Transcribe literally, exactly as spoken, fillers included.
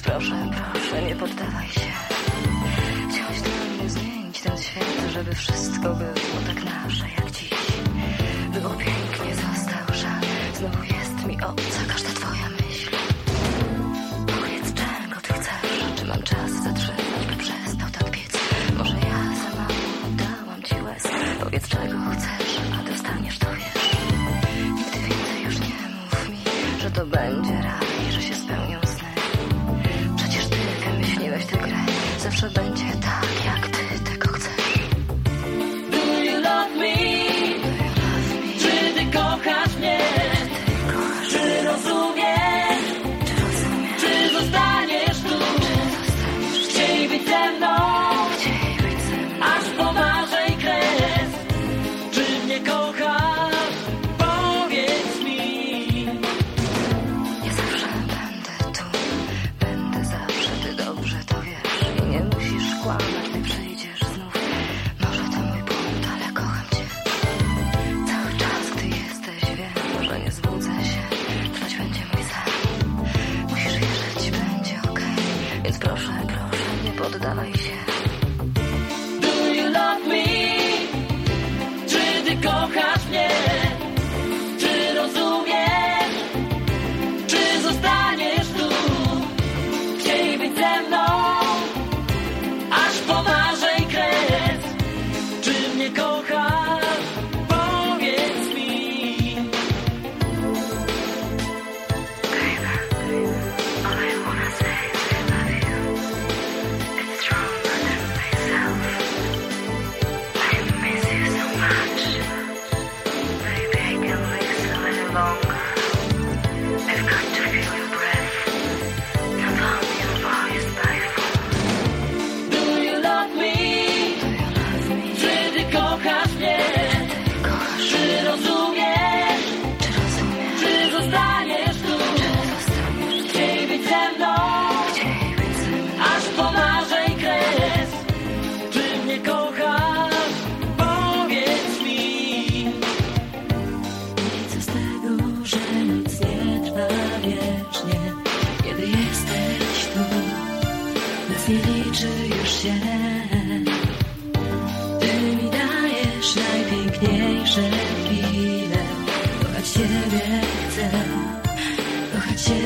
proszę, proszę, nie poddawaj się. Chciałeś dla mnie zmienić ten świat, żeby wszystko było tak nasze jak dziś. Było pięknie, został żal. Znowu jest mi obca każda twoja myśl. Powiedz, czego ty chcesz? Czy mam czas zatrzymać, by przestał tak piec? Może ja za mało dałam ci łez? Powiedz, czego chcesz, a dostaniesz, to wiesz. Nigdy więcej już nie mów mi, że to będzie raj, że się spełnią sny. Przecież ty wymyśliłeś tę grę. Zawsze będzie tak, jak ty tego chcesz. Do you love me? Czy ty kochasz mnie? Czy rozumiesz? Czy zostaniesz tu? Chciej być ze mną, aż pomarzej kres. Czy mnie kochasz? Powiedz mi. Ja zawsze będę tu, będę zawsze, ty dobrze to wiesz. I nie musisz kłamać, gdy przyjdziesz znów. Może to mój błąd, ale kocham cię. Cały czas, gdy jesteś, wiem, że nie zbudzę się. Trwać będzie mój sen. Musisz wierzyć, będzie okej. Więc proszę, proszę, nie poddawaj się. Do you love me? Czy ty kochasz mnie? Czy rozumiesz? Czy zostaniesz tu? Chciej być ze mną, aż pomarzej kres. Czy mnie kochasz? Powiedz mi. All I wanna say is I love you. It's stronger than myself. I miss you so much. Maybe I can wait so any longer. I've got to feel your breath. Not only your voice by phone. Do you love me? Do you love me? Czy ty kochasz mnie? Ty kochasz Czy mnie? rozumiesz? Czy rozumiesz? Czy zostaniesz tu? Czy zostaniesz? Chciej być ze mną, Chciej być ze mną. aż pomarzej kres. Czy mnie kochasz? Powiedz mi. I co z tego, że nic nie trwa wiecznie, kiedy jesteś tu, nic nie liczy już się. Ty mi dajesz najpiękniejsze chwile. Kochać ciebie chcę, kochać ciebie